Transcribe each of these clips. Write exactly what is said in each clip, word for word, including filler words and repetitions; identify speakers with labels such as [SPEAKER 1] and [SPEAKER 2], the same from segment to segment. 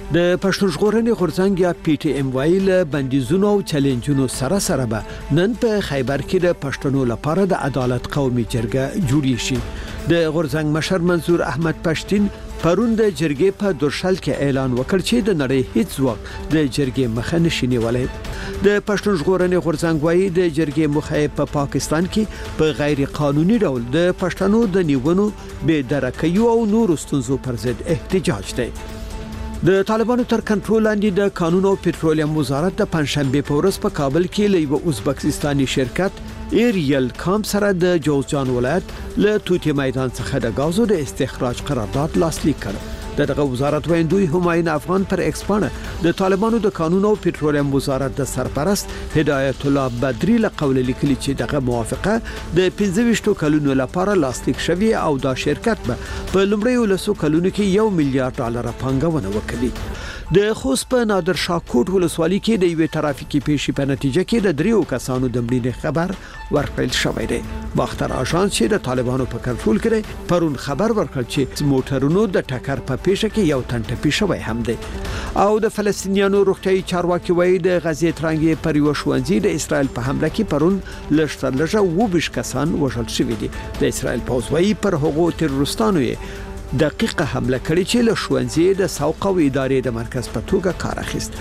[SPEAKER 1] د پښتون ژغورنې غورځنګ یا پی ټی ایم وای له بندیزونو او چیلنجونو سره سره به نن په خیبر کې د پښتنو لپاره د عدالت قومي جرګه جوړی شي. د غورځنګ مشر منظور احمد پښتين پرون د جرګې په درشل کې اعلان وکړ چې د نړۍ هیڅ وخت د جرګې مخه نشي نیولای. د پښتون ژغورنې غورځنګ وایي د جرګې مخه په پاکستان کې په غیر قانوني ډول د پښتنو د نیونو بې درکې او نور ستونزو پر ضد احتجاج دی. د طالبانو تر کنټرول لاندې د قانون او پټرولیم وزارت د پنځشنبه په ورځ په کابل کې له یو ازبکستاني شرکت ایریل کام سره د جوزجان ولایت له توتي میدان څخه د غازو د استخراج قرارداد لاسلیک کړ. دغه وزارت ویندوی همایون افغان پر ایکسپانه د طالبانو د قانون او پټرولیم وزارت د سرپرست هدایت الله بدری له قول لیکلي چې دغه موافقه د پنځه ویشت کلونو لپاره لاسلیک شوی او دا شرکت به په لومړیو لسو کلونو کې یو میلیارډ ډالر پانګونه وکړي. د خوست په نادر شاه کوټ ولسوالۍ کې د یوې ترافیکي پیښې په نتیجه کې د دریو کسانو د مړینې خبر ورکړل شوی دی. باختر اژانس چې د طالبانو په کنټرول کې پرون خبر ورکړ چې موټرونو د ټکر په پیښه کې یو تن ټپي شوی هم دی. او د فلسطینیانو روغتیايي چارواکي وایي د غزې ترانګې پر یو ښوونځي د اسرائیل په حمله کې پرون لږ تر لږه اووه ویشت کسان وژل شوي دي. د اسرائیل پوځ وایي پر هغو تروریستانو یې دقیقه حمله کړې چې له ښوونځي د سوق او ادارې د مرکز په توګه کار اخیست.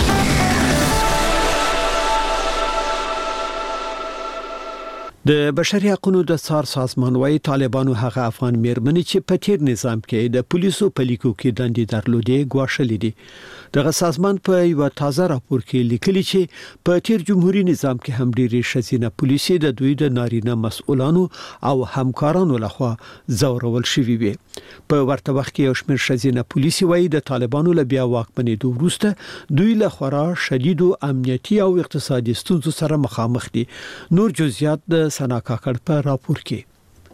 [SPEAKER 1] د بشري حقوقو د څار سازمان وايي طالبانو هغه افغان میرمنې چې په تیر نظام کې د پولیسو په لیکو کې دندې درلودې ګواښلې دي. دغه سازمان په یو تازه راپور کې لیکلي چې په تیر جمهوریت نظام کې هم ډېری شزینه پولیسي د دوی د نارینه مسؤلانو او همکارانو لخوا زورول شوي وي. په ورته وخت کې یو شمېر شزینه پولیسي وايي د طالبانو له بیا واکمنېدو وروسته دوی له خورا شدید او امنیتي او اقتصادي ستونزو سره مخامخ دي. نور جزئیات د سنا کاکړ په راپور کې.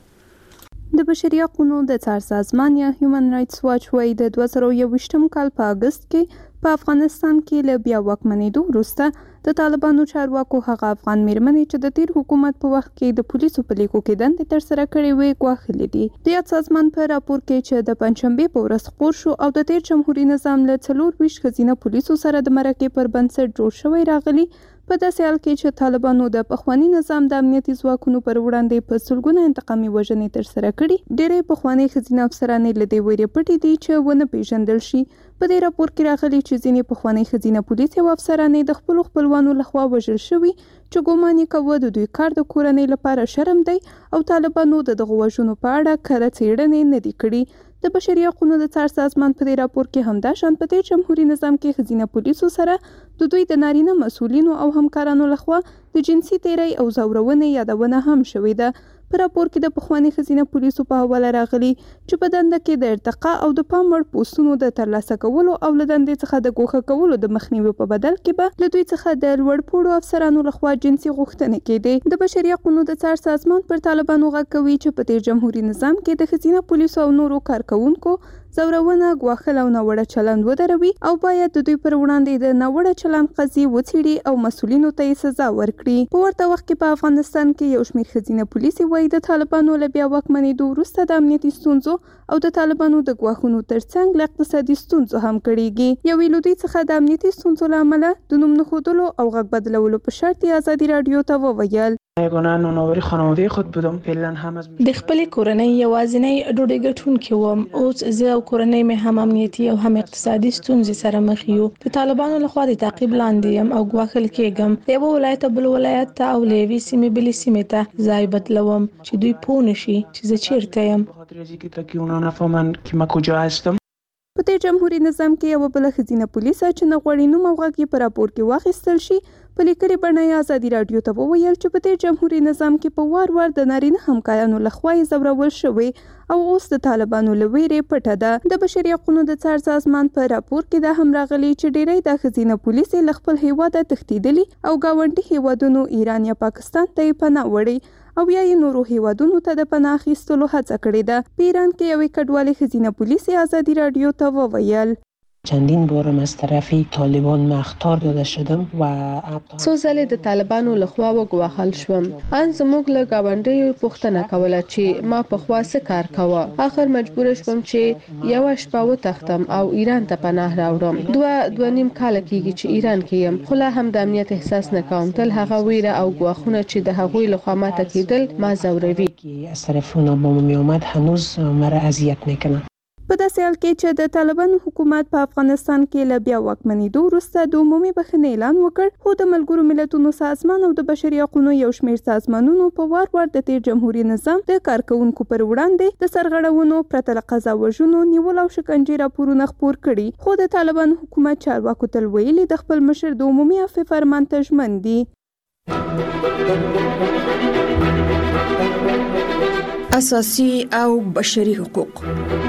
[SPEAKER 2] د بشري حقوقو د څار سازمان یا هیومن رائټس واچ وايي د دوه زره یوویشتم کال په اگست کې په افغانستان کې له بیا واکمنېدو وروسته د طالبانو چارواکو هغه افغان میرمنې چې د تیر حکومت په وخت کې د پولیسو په لیکو کې دندې ترسره کړې وې ګواښلې دي. د یاد سازمان په راپور کې چې د پنځشنبه په ورځ خپور شو او د تیر جمهوریت نظام له څلور ویشت ښځینه پولیسو سره د مرکې پر بنسټ جوړ شوی راغلی، په داسې حال کې چې طالبانو د پخوانی نظام د امنیتي ځواکونو پر وړاندې په سلګونه انتقامي وژنې ترسره کړي. ډېرې پخوانی ښځینه افسرانې له دې ویرې پټې دي چې ونه پیژندل شي. په دې راپور کې راغلي چې ځینې پخوانی ښځینه پولیس او افسرانې د خپلو خپلوانو لخوا وژل شوي چې ګومان یې کوه د دوی کار د کورنۍ لپاره شرم دی او طالبانو د دغو وژنو په اړه کره څېړنې نه دي کړي. د بشري حقوقو د څار سازمان په دې راپور کې همدا شان په تیر جمهوریت نظام کې ښځینه پولیسو سره د دوی د نارینه مسؤلینو او همکارانو لخوا د جنسي تیری او زورونې یادونه هم شوې ده. په راپور کې د پخوانی ښځینه پولیسو په حواله راغلي چې په دنده کې د ارتقا او د پام وړ پوستونو د ترلاسه کولو او له دندې څخه د ګوښه کولو د مخنیوي په بدل کې به له دوی څخه د لوړ پوړو افسرانو لخوا جنسي غوښتنې کېدې. د بشري حقوقو د څار سازمان پر طالبانو غږ کوي چې په تیر جمهوریت نظام کې د ښځینه پولیسو او نورو کارکوونکو زورونه، ګواښل او ناوړه چلند ودروي او باید د دوی پر وړاندې د ناوړه چلند قضیې وڅېړي او مسؤلینو ته یې سزا ورکړي. په ورته وخت کې په افغانستان کې یو شمېر ښځینه پولیسي وایي د طالبانو له بیا واکمنېدو وروسته د امنیتي ستونزو او د طالبانو د ګواښونو ترڅنګ له اقتصادي ستونزو هم کړېږي. یوې له دوی څخه د امنیتي ستونزو له امله د نوم نښودلو او غږ بدلولو په شرط یې ازادي راډیو ته وویل
[SPEAKER 3] یگانه نوناوری خانواده خود بودم. فعلا هم از
[SPEAKER 4] د خپلې کورنۍ یوازینی ډوډۍ ګټونکې وم. اوس زه او کورنۍ مې هم امنیتي او هم اقتصادي ستونزې سره مخ یو. د طالبانو لخوا د تعقیب لاندې یم او ګواښل کېږم. د یوه ولایت بل ولایت ته او له یوې سیمې بلې سیمې ته ځای بدلوم چې دوی پوه نشي چې زه چیرته یم.
[SPEAKER 3] بخاطر از اینکه اونا نفهمن که من کجا هستم.
[SPEAKER 2] په تیر جمهوریت نظام کې یوه بله ښځینه پولیسه چې نه غواړي نوم او غږ یې په راپور کې واخیستل شي په لیکلې بڼه یې ازادي راډیو ته وویل چې په تیر جمهوریت نظام کې په وار وار د نارینه همکارانو لخوا یې ځورول شوی او اوس د طالبانو له ویرې پټه ده. د بشري حقوقو د څار سازمان په راپور کې دا هم راغلي چې ډېری د ښځینه پولیسې له خپل هیواده تښتېدلي او ګاونډي هیوادونو ایران یا پاکستان ته یې پناه وړې او یا یې نورو هیوادونو ته د پناه اخیستلو هڅه کړې ده. په ایران کې یوې کډوالې ښځینه پولیسې ازادي راډیو ته وویل
[SPEAKER 5] چندین بارم از طرف طالبان ما اخطار داده شدم و
[SPEAKER 4] څو ځلې د طالبانو لخوا وګواښل شوم. ان زموږ له ګاونډیو پوښتنه کوله چې ما په خوا څه کار کاوه. اخر مجبور شوم چې یو شپه وتښتم او ایران ته پناه راوړم. دوه دوه نیم کال کېږي چې ایران کې یم، خو لا هم د امنیت احساس نه کوم. تل هغه ویره او ګواښونه چې د هغوی لخوا ماته کېدل ما ځوروي.
[SPEAKER 5] از طرف اونا با ما می آمد هنوز مرا اذیت میکنه.
[SPEAKER 2] په داسې حال کې چې د طالبانو حکومت په افغانستان کې له بیا واکمنېدو وروسته د عمومي بخښنې اعلان وکړ، خو د ملګرو ملتونو سازمان او د بشري حقوقو یو شمېر سازمانونو په وار وار د تیر جمهوریت نظام د کارکونکو پر وړاندې د سرغړونو پرته له قضا وژنو، نیولو او شکنجې راپورونه خپور کړي. خو د طالبانو حکومت چارواکو تل ویلي د خپل مشر د عمومي عفو فرمان ته ژمن دي.
[SPEAKER 6] اساسي او بشري حقوق.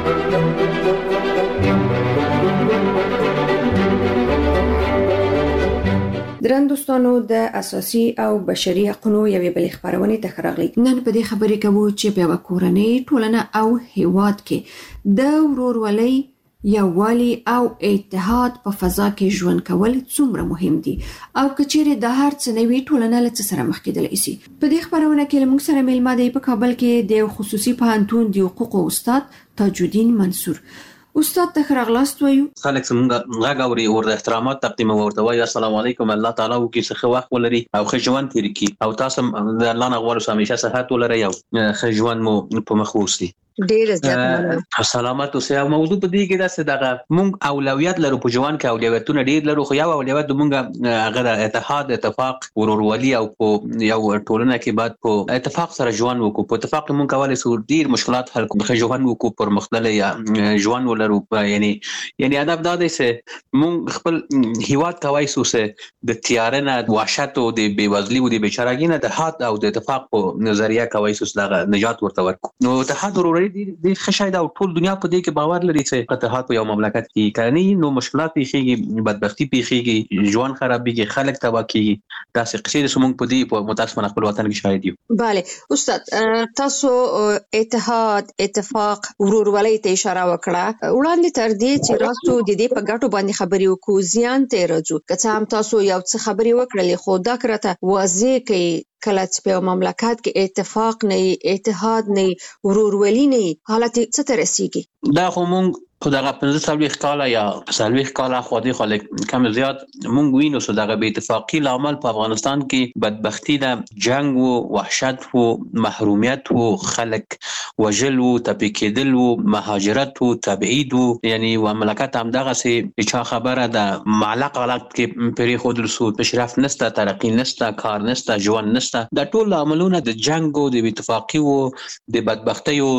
[SPEAKER 6] درندوستانو د اساسي او بشري حقوقو یوې بلې خبرونه ته خراغلي. نن په دې خبرې کوو چې په کورنۍ، ټولنه او هیواد کې د ورورولۍ، یووالي او اتحاد په فضا کې ژوند کول څومره مهم دي او کچېره د هر څه نوي ټولنه له سره مخ کېدلی شي. په دې خبرونه کې موږ سره میلمه دی په کابل کې د خصوصي پوهنتون د حقوقو استاد تاج الدین منصور. استاد ته خراغلاست وایو.
[SPEAKER 7] خلک څنګه غاغوري او د احترامات تقدیم ورته وایي السلام علیکم، الله تعالی وکي څه وخت ولري او ښه ژوند تیر کړي او تاسو د الله نه غواړو همیشه صحت ولري او ښه ژوند مو په مخ ووسي.
[SPEAKER 6] ډیر زیات مننه.
[SPEAKER 7] سلامات اوسه. موضوع په دې کې دا څه دغه مونږ اولویت لرو په ژوند کې، اولویتونه ډیر لرو، خو یو اولویت مونږ هغه د اتحاد، اتفاق، ورورولي او په یو ټولنه کې بعد په اتفاق سره ژوند وکړو. په اتفاق مونږ کولای شو ډیر مشکلات حل کړو، ژوند وکړو، پر مختلف ژوند ولرو. یعنی یعنی ادب دا دی چې مونږ خپل هیواد کوي سو چې د تیارنه، وحشت او د بیوزلي او د بیچارهګۍ نه د اتحاد او د اتفاق په نظریه کوي سو دغه نجات ورته ورکو. نو اتحاد ورورولي د خشاید او ټول دنیا په دې کې باور لري چې اتحاد په یو مملکت کې کړنی نو مشکلات پیښیږي، بدبختی پیښیږي، ژوند خرابېږي، خلک تباہ کیږي. دا څه قصې د سمون په دې په متاسفانه خپل وطن کې شاهد یو.
[SPEAKER 6] bale استاد، تاسو اتحاد، اتفاق، ورورولۍ ته اشاره وکړه. وړاندې تر دې چې راسو د دې په ګټو باندې خبرې وکړو، زیان ته راځو. که هم تاسو یو څه خبرې وکړلې، خو دا کرته واضح کوي کله چې په مملکت کې اتفاق نه، اتحاد نه، ورورولي نه، حالت څه ته رسیږي؟
[SPEAKER 7] دا خو مونږ په دغه پنځه څلوېښت کاله یا څلوېښت کاله خو دې خلک کم زیات مونږ وینو چې دغه بې اتفاقي لامل په افغانستان کې بدبختی ده، جنگ و، وحشت و، محرومیت و، خلک وژل و، تپې کېدل و، مهاجرت و، تبعید و. یعنی و مملکت هم دغسې چا خبره ده معلق حالت کې پرېښودل شو، پیشرفت نشته، ترقي نشته، کار نشته، ژوند نشته. دا ټول لاملونه د جنگ و، د بې اتفاقي و، د بدبختۍ و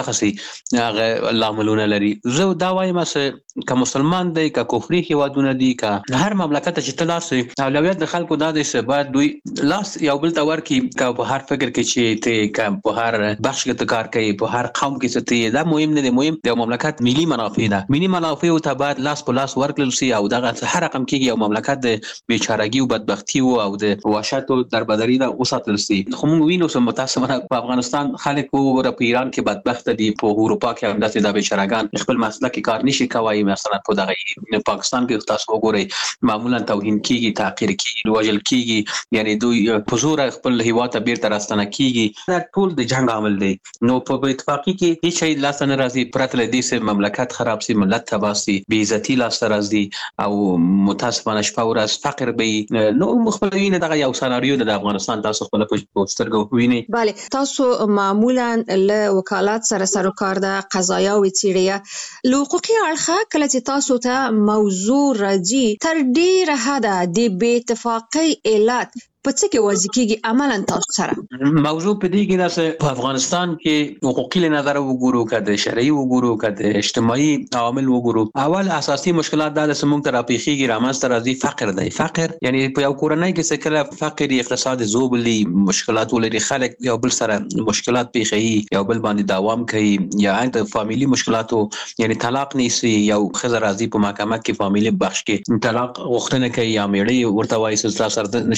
[SPEAKER 7] دغسې هغه لاملونه لري. زه دا وایم چې که مسلمان دی، که کفري هیوادونه دي، که هر مملکت چې ته لاس وي، اولویت د خلکو دا دی چې باید دوی لاس یو بل ته ورکړي. که په هر فکر کې چې ته، که په هر بخش کې ته کار کوي، په هر قوم کې چې ته، دا مهم نه دی. مهم د مملکت ملي منافع ده. ملي منافع ته باید لاس په لاس ورکړل شي او دغه هر رقم کې یو مملکت د بیچارهګي او بدبختی او د وحشت او دربدري نه وساتل شي. خو موږ وینو چې متاسفانه په افغانستان خلک وګوره، په ایران کې بدبخت دي، په اروپا کې هم داسې د بیچارهګان خپل مسله کې کار نشي کوي. مثلا په دغه پاکستان کې تاسو وګورئ معمولا توهین کیږي، تحقیر کیږي، وژل کیږي، یعنی دوی په زور خپل هیواد ته بیرته راستنه کیږي. دا ټول د جنگ عامل دی. نو په اتفاقی کې هیڅ شی لاس نه راځي، پرته له دې چې مملکت خراب سي، ملت تباه سي، بې عزتي لاس راځي او متاسفانه شپه ورځ فقر به. نو مخبرین دغه یو سناریو د افغانستان تاسو خپل په سترګو وینئ.
[SPEAKER 6] bale تاسو معمولا له وکالت سره سروکار ده، قضایا او څیړیا له حقوقي اړخه کله چې تاسو ته موضوع راځي، تر ډیره حده د بې اتفاقۍ علت په څه کې واضح کیږي عملاً تاسو سره؟
[SPEAKER 7] موضوع په دې کې دا چې په افغانستان کې حقوقي له نظر وګورو، که د شرعي وګورو، که د اجتماعي عوامل وګورو، اول اساسي مشکلات دا چې موږ ته راپېښېږي، رامنځته راځي فقر دی. فقر یعنی په یو کورنۍ کې چې کله فقر، اقتصاد زوبلي، مشکلات ولري، خلک یو بل سره مشکلات پیښوي، یو بل باندې دوام کوي، یا د فامیلي مشکلاتو یعنی طلاق نیسي، یو ښځه راځي په محکمه کې فامیلي بخش کې طلاق غوښتنه کوي، یا میړه ورته وایي چې تاسو سره نشم کولی ژوند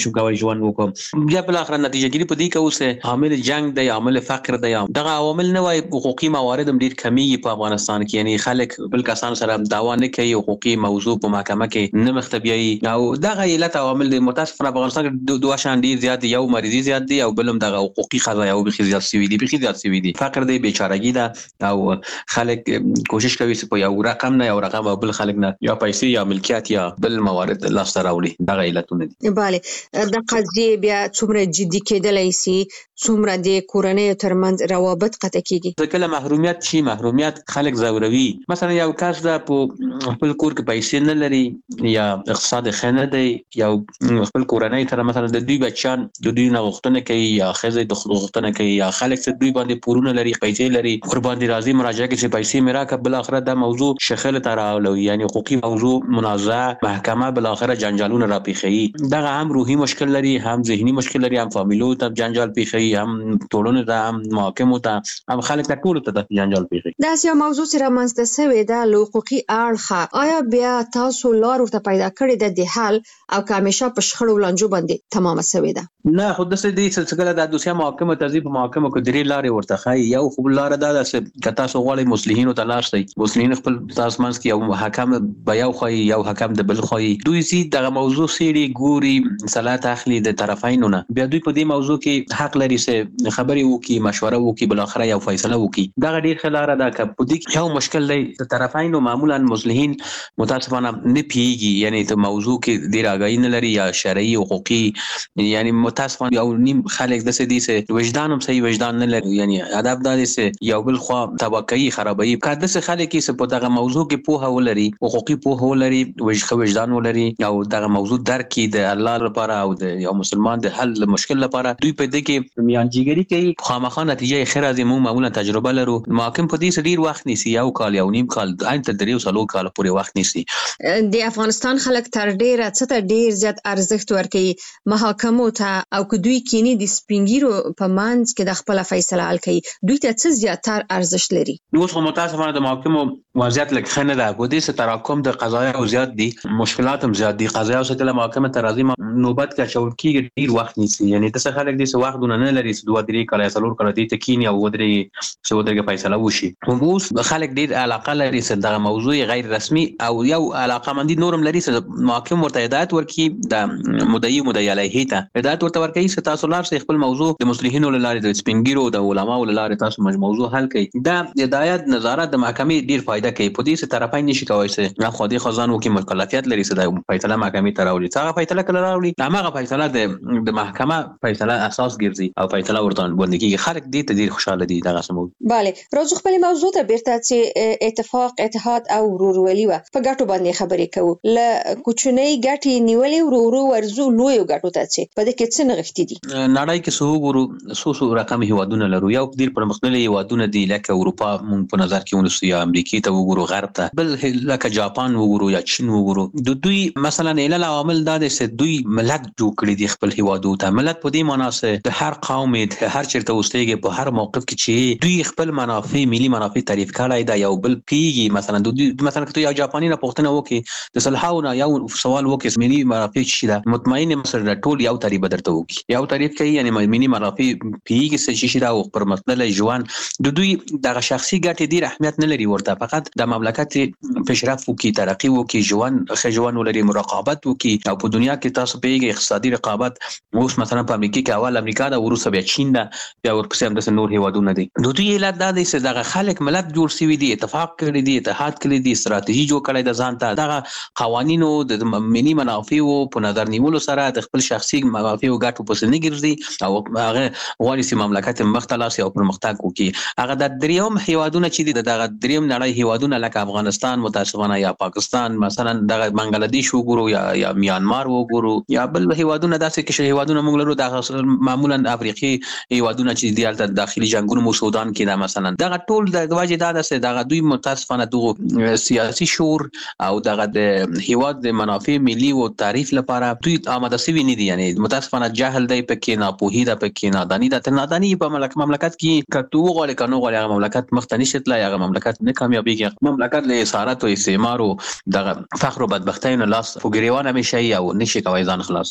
[SPEAKER 7] ژوند وکړو. بیا بل اخر نتیجه ګیری په دې کې اوس عامل جنگ دی، عامل فقر دی، دغه عوامل نه وای حقوقي موارد هم ډیر کمیږي په افغانستان کې. یعنی خلک بل کسان سره دعوا نه کوي، حقوقي موضوع په محکمه کې نه مختبیایي او دغه علت عوامل د متاسفانه افغانستان کې دوه شان ډیر زیات دي، یو مریضي زیات دي او بل هم دغه حقوقي قضایا او بخي زیات سوي دي، بخي زیات سوي دي. فقر دی، بیچارهګي ده او خلک کوشش کوي چې په یو رقم نه یو رقم او بل خلک نه یا پیسې یا ملکیت یا بل موارد لاس ته راوړي. دغه علتونه دي.
[SPEAKER 6] bale د قضیه بیا څومره جدي کېدلای شي، څومره د کورنۍ ترمنځ روابط قطع کیږي.
[SPEAKER 7] کله محرومیت شي، محرومیت خلک زوروي. مثلا یو کس د خپل کور کې پیسې نه لري یا اقتصاد خنه دی، یا خپل کورنۍ تر مثلا د دوی بچان د دوی نه غوښتنه کوي یا خزه د غوښتنه کوي یا خلک چې دوی باندې پورونه لري، پیسې لري، قربان دي راځي مراجعه کوي چې پیسې میرا ک بل اخر د موضوع شخل تر راولوي، یعنی حقوقي موضوع منازعه محکمه بل اخر جنجالونه را پیخي. دغه هم روحي مشکل لري، هم ذهني مشکل لري، هم فامیلو ته جنجال پیخي، هم ټولنه ته، هم محاکمو ته، هم خلک ته ټول ته جنجال پیخي.
[SPEAKER 6] دا یو موضوع چې رامنځته شوې ده له حقوقي اړخه، آیا بیا تاسو لار ورته پیدا کړې ده د حل او که همیشه په شخړو لانجو باندې تمامه شوې ده؟
[SPEAKER 7] نه، خو د دې سلسله د دوسیه محاکمه تذیب محاکمه کو درې لارې ورته خای. یو خو لار ده چې کتا سو غواړي مصلحین ته لاس دی، مصلحین خپل تاسو منځ کې یو حکم به یو خای، یو حکم د بل خای، دوی سي دغه موضوع سيري ګوري، صلاح اخلي د طرفینو نه، بیا دوی په دې موضوع کې حق لري چې خبري وکي، مشوره وکي، بل اخر یو فیصله وکي. دغه ډیر خلاره ده که په دې یو مشکل دی د طرفینو معمولا مصلحین متاسفانه نه پیږي، یعنی ته موضوع کې ډیر اگاهی نه لري یا شرعي حقوقي، یعنی متاسفانه یو نیم خلک د سدي سه وجدان هم صحیح وجدان نه لري، یعنی ادب د سه یو بل خو توقعي خرابوي. کاده سه خلک کې سه په دغه موضوع کې پوهه ولري، حقوقي پوهه ولري، وجه وجدان ولري او دغه موضوع درک کې د الله لپاره او د یو مسلمان د حل مشکل لپاره دوی په دې کې میانجیګری کوي. خامخا نتیجه خیر از مو معمولا تجربه لرو. محاکم په دې ډیر وخت نیسي، یو کال یو نیم کال عین تر دریو سالو کال پورې وخت نیسي.
[SPEAKER 6] د افغانستان خلک تر ډیره څه ته ډیر زیات ارزښت ورکوي محاکمو ته، او که دوی کینی د سپینګیرو په منځ کې د خپل فیصله حل کوي، دوی ته څه زیاتر ارزښت لري؟
[SPEAKER 7] نو خو متاسفانه د محاکمو وضعیت لکه خنه ده، په دې سره تراکم د قضایا او زیات دي، مشکلات هم زیات دي. قضایا او کله محاکمه ته راځي نوبت کا شول کیږي ډیر وخت نیسي، یعنی د خلک دې څه وخت نه لري چې دوه درې کال یا څلور کال دې ته کینی او ودرې څه ودرې فیصله وشي. اوس خلک ډیر علاقه لري چې دغه موضوع غیر رسمي او یو علاقه مندي نورم لري چې محاکم ورته هدایت ورکړي، د مدعي مدعي علیه ته هدایت ورته ورکړي چې تاسو لار سره خپل موضوع د مصلحینو لاره د سپینګیرو د علماو لاره تاسو موضوع حل کړئ. دا هدایت نظارت د محکمې ډیر فائدہ کوي. په دې سره طرفین نشي کوي چې نه خو دې خزانو کې مکلفیت لري چې د فیصله محکمې ته راوړي. څنګه فیصله کله راوړي هغه فیصله د د محکمه فیصله اساس ګرځي او فیصله ورته باندې کیږي. خلک دې ته ډیر خوشاله دي دغه سمو.
[SPEAKER 6] bale راځو خپل موضوع ته بیرته چې اتفاق، اتحاد او ورورولي و په ګټو باندې خبرې کوو. ل کوچنۍ ګټې نیولې ورورو ورزو لوی ګټو ته چې په دې کې څه نغښتې دي؟
[SPEAKER 7] نړۍ کې سو ګورو سو سو رقم هیوادونه لرو، یو ډیر پرمختللي هیوادونه دي لکه اروپا مونږ په نظر کې ونیسو، یا امریکا ته وګورو، غرب ته، بل لکه جاپان وګورو یا چین وګورو. د دوی مثلا علل عوامل دا دي چې دوی ملت جوړ کړی دي خپل هیوادو ته. ملت په دې معنی چې د هر قوم د هر چیرته اوسېږي په هر موقف کې چې دوی خپل منافع ملي منافع تعریف کړای دا یو بل پیږي. مثلا دوی مثلا کته یو جاپانی نه پوښتنه وکي د صلحاونه یو سوال وکي ملي منافع شي دا مطمئن مثلا ټول یو تعریف درته وکي، یو تعریف کوي، یعنی ملي منافع پیږي چې شي دا او پر مسله ژوند د دوی دغه شخصي ګټې ډیر اهمیت نه لري ورته، فقط د مملکت پیشرفت وکي، ترقی وکي، ژوند خجوان ولري، مراقبت وکي. او په دنیا کې تاسو پیږي اقتصادي رقابت اوس مثلا په امریکا کې اول امریکا دا وروسته بیا چین دا بیا ورپسې هم د نور هیوادونه دي. د دوی علت دا دی چې دغه خلک ملت جوړ شوی دي، اتفاق کړی دي، اتحاد کړی دي، ستراتیژي جوړ کړی د ځان ته، دغه قوانینو د ملي منافعو په نظر نیولو سره د خپل شخصي منافعو ګټو په سر نه ګرځي او هغه غواړي چې مملکت مختلف او پرمختګ وکړي. هغه د دریم هیوادونه چې دي دغه دریم نړۍ هیوادونه لکه افغانستان متاسفانه یا پاکستان مثلا دغه بنگلاديش وګورو یا یا میانمار وګورو یا بل هیوادونه داسې کې هیوادونه موږ لرو دغه معمولا افریقي هیوادونه چې د داخلي جنگونو مو سودان کې دا مثلا دغه ټول د واجب دا ده دغه دوی متاسفانه دغه سیاسي شعور او دغه د هیواد د منافع ملي او تعریف لپاره دوی آماده سوي نه دي. یعنی متاسفانه جهل دی پکې، ناپوهي ده پکې، نادانی ده. تر نادانی په مملکت کې کتو غوړي کنو غوړي هغه مملکت مخ ته نشي تلای، هغه مملکت نه کامیابیږي. مملکت له اسارت او استعمار او دغه فخر او بدبختی نه لاس فګریوان همیشه او نشي کوي ځان خلاص.
[SPEAKER 6] بله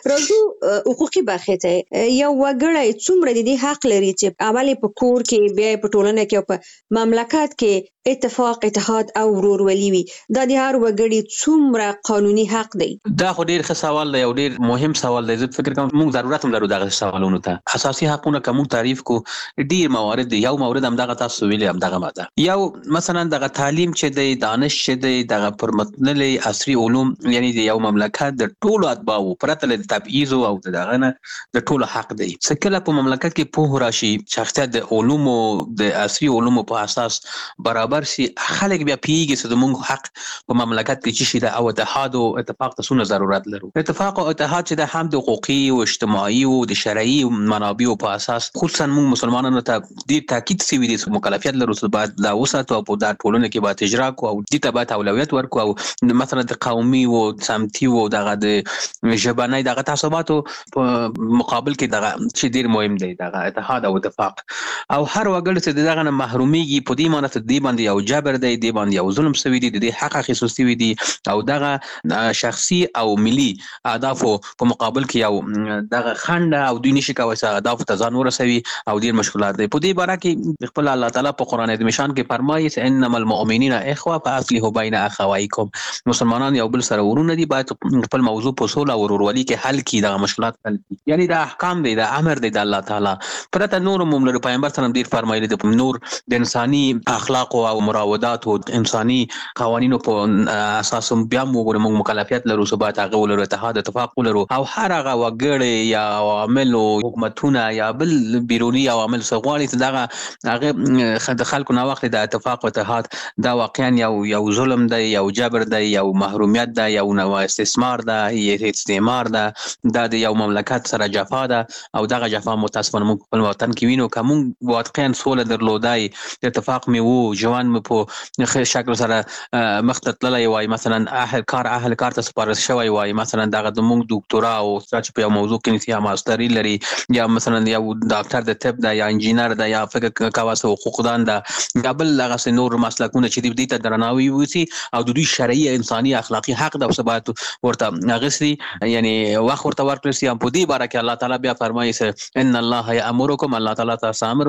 [SPEAKER 8] راځو حقوقي برخې ته. یو وګړی څومره د دې حق لري چې اول په کور کې بیا په ټولنه کې او په مملکت کې اتفاق، اتحاد او ورورولي وي؟ دا د هر وګړي څومره قانوني حق دی؟
[SPEAKER 7] دا خو ډیر ښه سوال دی او ډیر مهم سوال دی. زه فکر کوم موږ ضرورت هم لرو دغه سوالونو ته. اساسي حقونه کوم تعریف کو ډیر موارد دی. یو مورد هم دغه تاسو ویلي هم دغه ماده. یو مثلا دغه تعلیم چې دی، دانش چې دی، دغه پرمختللي عصري علوم، یعنی د یو مملکت د ټولو اتباعو پرته له تبعیض او دغه نه د ټولو حق دی. څکله په مملکت کې په راشي شخصیت د علومو د عصري علومو په اساس برابر شي، خلک بیا پیږي چې موږ حق په مملکت کې چې شي د او اتحاد او اتفاق ته څونه ضرورت لرو. اتفاق او اتحاد چې د هم د حقوقي او اجتماعي او د شرعي منابعو په اساس خصوصا موږ مسلمانانو ته ډیر تاکید شوی دی چې مکلفیت لرو چې باید دا وساتو او په دا ټولنه کې باید اجرا کو او د تبعات اولویت ورکو او مثلا د قومي او سمتي او دغه د ژبنۍ دغه تعصباتو په مقابل کې دغه چې ډیر مهم دی دغه اتحاد او اتفاق. او هر وګړي چې دغه نه محروميږي په دې معنی ته دی باندې یو جبر دی، دی باندې یو ظلم شوی دی، د حق خصوصي وي دي او دغه شخصي او ملي اهداف په مقابل کې یو دغه خنډ او دوی نشي کوي چې اهداف ته ځان ورسوي او ډیر مشکلات دي. په دې باره کې خپل الله تعالی په قران عظیم شان کې فرمایي چې انما المؤمنین اخوه فاصلحوا بین اخوایکم. مسلمانان یو بل سره ورونه دي، باید خپل موضوع په صلح او ورورولي کې حل کړي، دغه مشکلات حل کړي. یعنی دا احکام دي، دا امر دی د الله تعالی. پرته نور موږ له پیغمبر سره ډیر فرمایلی د نور د انساني اخلاق او مراودات او انساني قوانینو په اساس بیا موږ موږ مکلفیت لرو چې باید هغه ولرو اتحاد اتفاق ولرو. او هر هغه وګړي یا عوامل او حکومتونه یا بل بیرونی عوامل څه غواړي چې دغه هغه د خلکو نه وخت د اتفاق او اتحاد دا واقعا یو یو ظلم دی، یو جبر دی، یو محرومیت دی، یو نوع استثمار دی، یو استعمار دی، دا د یو مملکت سره جفا ده او دغه جفا متاسفانه موږ په وطن کې وینو. کوم واقعا سوله درلودای اتفاق می وو جوان مې په شکل سره مخته تللی وای، مثلا اهل کار اهل کار ته سپارل شوی وای، مثلا دغه د موږ ډاکټرا او چې په یو موضوع کې نسیا ماستری لري یا مثلا یو ډاکټر د طب دا یا انجینر دا یا فکر کواس حقوقدان دا یا بل هغه نور مسلکونه چې دې ته درناوی وسی او د دوی شرعي انساني اخلاقی حق د ثبات ورته غسري یعنی واخ ورته ورکړي. هم په دې باره کې الله تعالی بیا فرمایي چې ان الله یامرکم، الله تعالی تاسو امر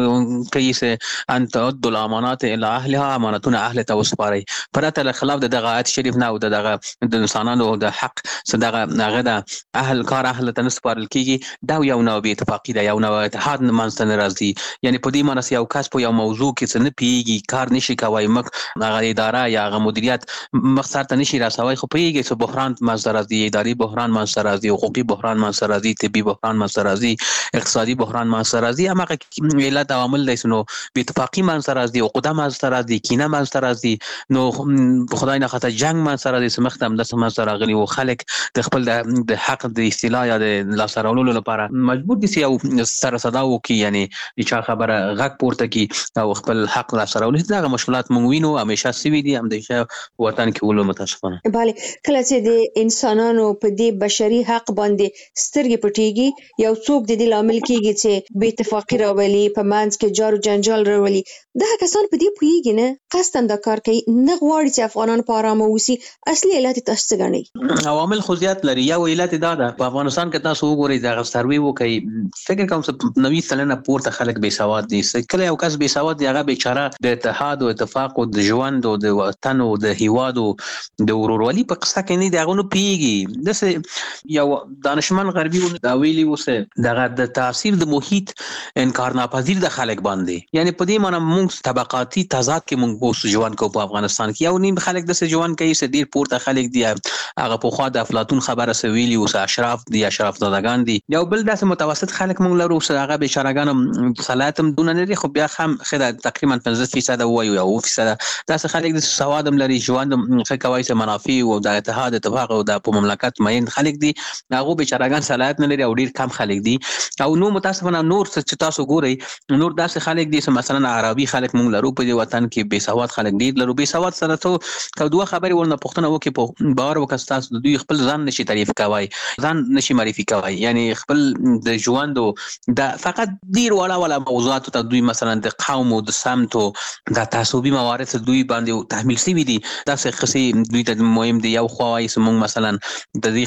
[SPEAKER 7] کوي چې ان تعدوا الامانات الى اهلها، امانتونه اهل ته وسپارئ. پرته له خلاف دغه آیت شریف نه او دغه د انسانانو د حق صدغه هغه د اهل کار اهل ته نسپارل کیږي، دا یو نوع بې اتفاقی ده، یو نوع اتحاد منځته نه راځي. یعنی په دې معنی یو کس په یو موضوع کې څه نه پیږي، کار نشي کوي، مخ هغه اداره یا هغه مدیریت مخ سره نشي راسوي، خو پیږي چې بحران منځته راځي، اداري بحران منځته راځي، حقوقي بحران منځته راځي، طبي بحران منځته راځي، اقتصادي بحران منځته راځي. هغه علت عوامل دي نو بې اتفاقی منځته راځي، عقده منځته راځي، کینه منځته راځي، نو خدای نه خاطر جنگ منځته راځي، سمختم د منځته راغلي او خلک د خپل د حق د استیلا یا د لاسته راوړلو لپاره مجبور دي چې یو سره صدا وکړي، یعنی چې خبره غږ پورته کړي او خپل حق لاسته راوړي. دغه مشکلات موږ وینو همیشه سوي دي، همیشه وطن کې ولو متاسفانه.
[SPEAKER 8] بله کله چې د انسانانو په دې بشري حق باندې سترګې پټېږي، یو څوک د دې لامل کېږي چې بې اتفاقي راولي، په منځ کې جار و جنجال راولي، دغه کسان په دې پوهېږي نه، قصداً دا کار کوي، نه غواړي چې افغانان په ارامه اوسي. اصلي علت یې تاسو څه ګڼئ؟
[SPEAKER 7] عوامل خو زیات لري. یو علت دا ده په افغانستان کې تاسو وګورئ دغه سروې وکړئ، فکر کوم چې نوي سلنه پورته خلک بې سواد دي. کله یو کس بې سواد دی هغه بیچاره د اتحاد او اتفاق او د ژوند او د وطن او د هیواد او د ورورولي په قصه کې نه دی، هغه نو پیږي. داسې یو دانشمن غربي دا ویلي اوسه دغه د تاثیر د محیط انکار ناپذیر د خلک باندې، یعنی په دې معنی موږ طبقاتي تضاد کې موږ اوس ژوند کوو په افغانستان کې. یو نیم خلک داسې ژوند کوي چې ډیر پورته خلک دي، هغه په خوا د افلاطون خبره سویلی اوس اشراف دي، اشراف زادگان دي. یو بل داسې متوسط خلک موږ لرو چې هغه بیچارهګان صلاحیت هم دونه نه لري، خو بیا هم خدای تقریبا پنځه فیصد وایو یا اوه فیصد داسې خلک د سواد هم لري، ژوند ښه کوي، چې منافع او د اتحاد اتفاق او د په مملکت مین خلک دي، هغه بیچارهګان صلاحیت نه لري او ډیر کم خلک دي. او نو متاسفانه نور چې تاسو ګورئ نور داسې خلک دي چې مثلا عربي خلک موږ لرو په دې وطن کې، بې سواد خلک ډیر لرو. بې سواد سره ته کو دوه خبرې ورنه پوښتنه وکړي په باور وکړه تاسو د دوی خپل ځان نشي تعریف کوي، ځان نشي معرفي کوي، یعنی خپل د ژوند د فقط ډیر وړه وړه موضوعات ته دوی مثلا د قوم او د سمت او د تعصبي موارد دوی باندې تحمیل شوي دي. داسې قصې دوی ته مهم دي. یو خو وایي چې موږ مثلا د دې قوم یو،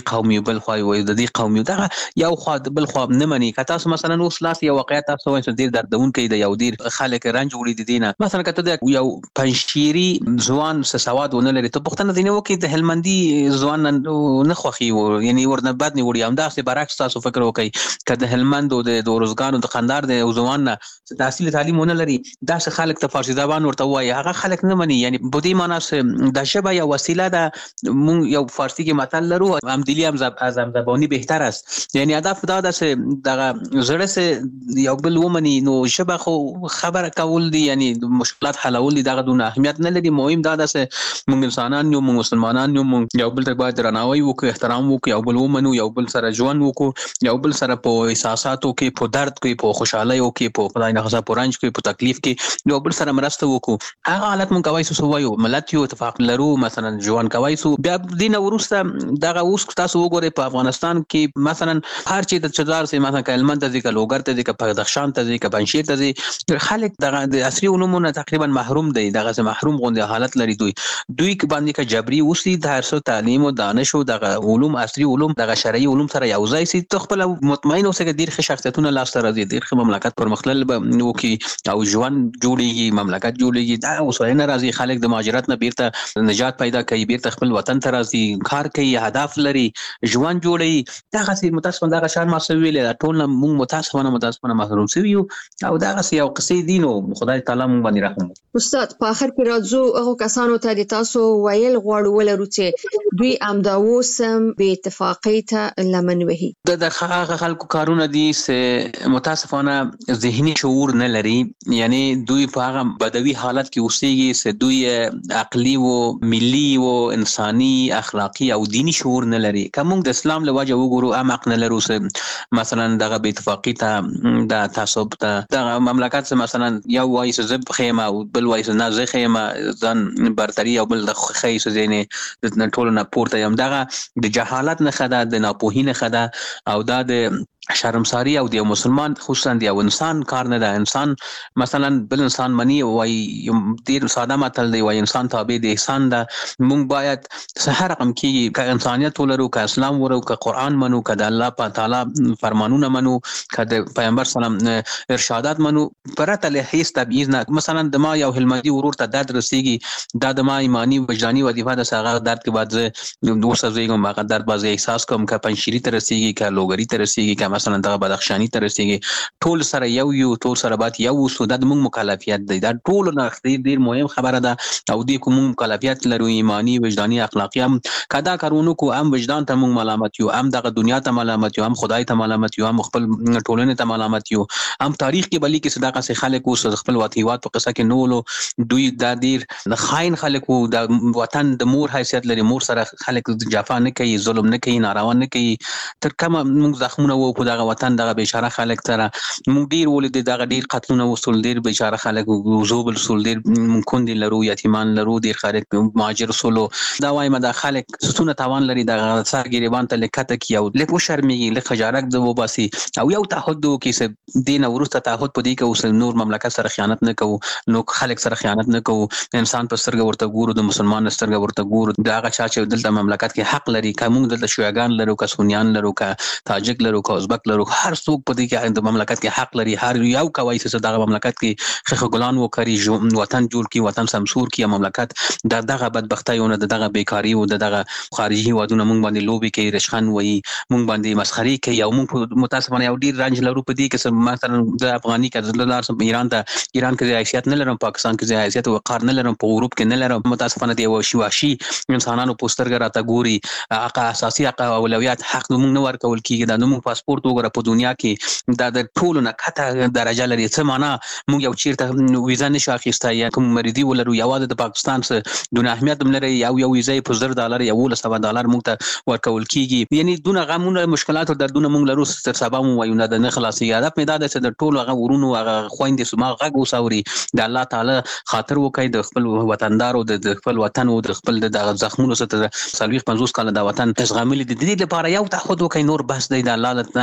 [SPEAKER 7] بل خو وي د دې قوم دا یو خو بل خو نه مني که تاسو مثلا اوس لاس یو واقعیت تاسو وایي چې ډیر دردون کوي د یو ډیر خلک رنج وړي دي نه مثلا کته د یو پنځشيري ځوان څه سواد ونه لري ته پښتنه دینه وکي د هلمندي ځوان نه خوخي و یعنی ورنه بد نه وړي هم دا څه برعکس تاسو فکر وکي کده هلمند او د روزګانو د خندار د ځوان نه تحصیل تعلیم ونه لري دا څه خلک ته فارسی زبان ورته وایي هغه خلک نه مني یعنی په دې معنی څه د شبه یو وسیله ده مونږ یو فارسی کې متل لرو هم دلی هم اعظم زبانی بهتر است یعنی هدف دا ده چې دغه زړه سه یو بل ومني نو شبه خو خبر کول دي یعنی مشکلات حلول دي دغه دونه اهمیت نه لري مهم دا ده چې موږ انسانان یو موږ مسلمانان یو موږ یو بل ته باید درناوی وکړو احترام وکړو یو بل ومنو یو بل سره ژوند وکړو یو بل سره په احساساتو کې په درد کې په خوشحالۍ کې په خدای نه خاصه پرانج کې په تکلیف کې یو بل سره مرسته وکړو هغه حالت مونږ کوي سو وایو ملت یو اتفاق لرو مثلا ژوند کوي سو بیا دین ورسته دغه اوس تاسو وګورئ په افغانستان کې مثلا هر چی د چدار سي مثلا کلمن ته ځکه لوګر ته ځکه پردخشان ته ځکه پنځیر ته ځکه خلک دغه د عصري علومونو تقریبا محروم دي دغه محروم غونډه حالت لري دوی دوی باندې کا جبري اوسي د هر څه تعلیم او دانش او دغه علوم عصري علوم دغه شرعي علوم سره یو ځای سي تخپل مطمئن اوسه ډیر ښه شخصیتونه لاس ته راځي ډیر ښه مملکت پر مخلل نو کې او ژوند جوړيږي مملکت جوړيږي دا اوسه نه راځي خلک د مهاجرت نه بیرته نجات پیدا کوي بیرته خپل وطن ته راځي کار کوي هدف لري ژوند جوړي دغه سي متاسفانه دغه شان ما سویل ټول موږ متاسفانه متاسفانه محروم شوی او دغه سي یو قصې دینو خدای تعالی مونږ باندې رحم
[SPEAKER 8] استاد په اخر کې راځو هغه کسانو ته د تاسو ویل غواړو ولرو چې دوی امداوسم به اتفاقی ته لمن وهي
[SPEAKER 7] د هغه خلکو کارونه دي چې متاسفانه ذهني شعور نه لري یعنی دوی په هغه بدوي حالت کې اوسېږي چې دوی عقلي او ملي او انساني اخلاقی او دینی شعور نه لري کوم د اسلام له وجه وګورو امق نه لرو مثلا دغه به اتفاقی ته د تعصب ته دغه مملکت مثلا یو وایي چې زب خیمه او بل وایي چې نه زه خیمه ځان برتری او بل د خیس زینه د ټولو نه پورته یم دغه د جهالت نه خدا د ناپوهی نه خدا او دا د شرمساری او د مسلمان خصوصا د انسان کار نه ده انسان مثلا بل انسان منی وای ډیر ساده متل دی وای انسان تابع د احسان ده مونږ باید سحر رقم کې ک انسانیت ولرو ک اسلام ورو ک قران منو ک د الله تعالی فرمانونه منو ک د پیغمبر سلام ارشادات منو پرته له هیڅ تبعیض نه مثلا د ما یو هلمندي ورور ته درد رسیږي دا د ما ایمانی وجداني وظیفه ده ساغه درد کې بعد زه دوسه زیګم هغه درد باز احساس کوم ک پنځشيري ته رسیږي ک لوګري ته رسیږي ک مثلا دغه بدخشانی ته رسیږي ټول سره یو یو ټول سره بات یو سو د موږ مکلفیت دی دا ټول نه ډیر مهم خبره ده او دې کوم مکلفیت لرو ایمانی وجداني اخلاقی هم کدا کارونو کو هم وجدان ته موږ ملامت یو هم دغه دنیا ته ملامت یو هم خدای ته ملامت یو هم خپل ټولنه ته ملامت یو هم تاریخ کې بلی کې صداقت سره خلک او خپل وطیوات په قصه کې نولو دوی د ډیر د خاين خلکو د وطن د مور حیثیت لري مور سره خلک جفا نه کوي ظلم نه کوي ناروا نه کوي تر کومه موږ زخمونه وو کو دغه وطن دغه بیچاره خلک سره مونږ ډیر ولید دغه ډیر قتلونه وصول ډیر بیچاره خلک زوبل وصول ډیر مونږ دي لرو یتیمان لرو ډیر خلک مهاجر وصول دا وایم د خلک ستونه توان لري دغه سر ګریبان ته لکته کیو لکه شرمېږي لکه خجارک د وباسي او یو تعهد کې دین ورسته تعهد پدې کې اوس نور مملکت سره خیانت نه کوو نو خلک سره خیانت نه کوو انسان په سترګه ورته ګورو د مسلمان سترګه ورته ګورو دغه چا چې دلته مملکت کې حق لري کوم دلته شویګان لرو کا سونیان لرو کا تاجک لرو کا ازبک لرو هر څوک په دې کې د مملکت کې حق لري هر یو کوي چې دغه مملکت کې خخ ګلان وکړي وطن جوړ کی وطن سمسور کی مملکت د دغه بدبختیونه د دغه بیکاری او د دغه خارجي ودونه مونږ باندې لوبي کوي رشخان وایي مونږ باندې مسخري کوي او مونږ متاسفانه یو ډیر رنج لرو په دې کې مثلا د افغاني کډلار سم ایران ته ایران کې حیثیت نه لرم پاکستان کې حیثیت او وقار نه لرم په اروپ کې نه لرم متاسفانه دی وشواشي انسانانو پوسټر راته ګوري حق اساسي حق اولویت حق مونږ نه ورکول کیږي د نوم پاسپورت وګوره په دنیا کې دا د ټولو نه کته درجه لري څه معنا موږ یو چیرته ویزا نشو اخیسته یا کوم مریضي ولرو یواز د پاکستان څخه دونه اهمیت لري یو یو ویزا په زر ډالر یا ول سبا ډالر موږ ته ورکول کیږي یعنی دونه غمونه مشکلات او دردونه موږ لرو تر سبا مو وایو نه د خلاصي هدف مې دا ده چې د ټولو غو ورونو هغه خويندې سما غو وسوري د الله تعالی خاطر وکړي د خپل وطندار او د خپل وطن او د خپل د زخمونو سره سلويخ پنځوس کال د وطن تشغامل د دې لپاره یو تعهد وکړي نور بس د الله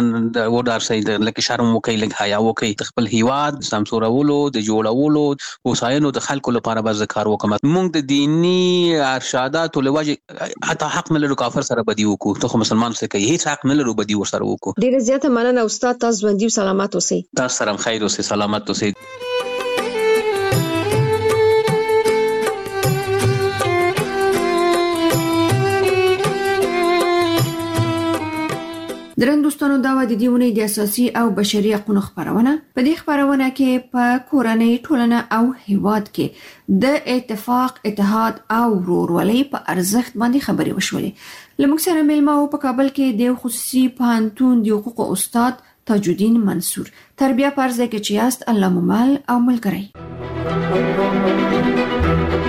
[SPEAKER 7] د ودار سي د لکه شرم وکي لکه حیا وکي خپل هیواد سمسورولو د جوړولو وسایلو د خلکو لپاره به کار وکم موږ د دینی ارشادات لوجه حتی حق نه لرو کافر سره بدی وکړو ته مسلمان څه کوي هیڅ حق نه لرو بدی ور سره وکړو.
[SPEAKER 8] ډیره زیاته مننه استاد تاسو باندې سلامات اوسئ.
[SPEAKER 7] تاسو سره خیر اوسئ سلامات اوسئ.
[SPEAKER 6] درن دوستانو دا و د دیونه د اساسي او بشري حقوقو خبرونه په دې خبرونه کې په کورنۍ ټولنه او هیواد کې د اتفاق اتحاد او ورورولۍ په ارزښت باندې خبرې وشولې. لمک سره ملما په کابل کې د خصوصي پوهنتون د حقوقو استاد تاج الدین منصور تربیه پرځه کې چیاست الله ممل او ملګری.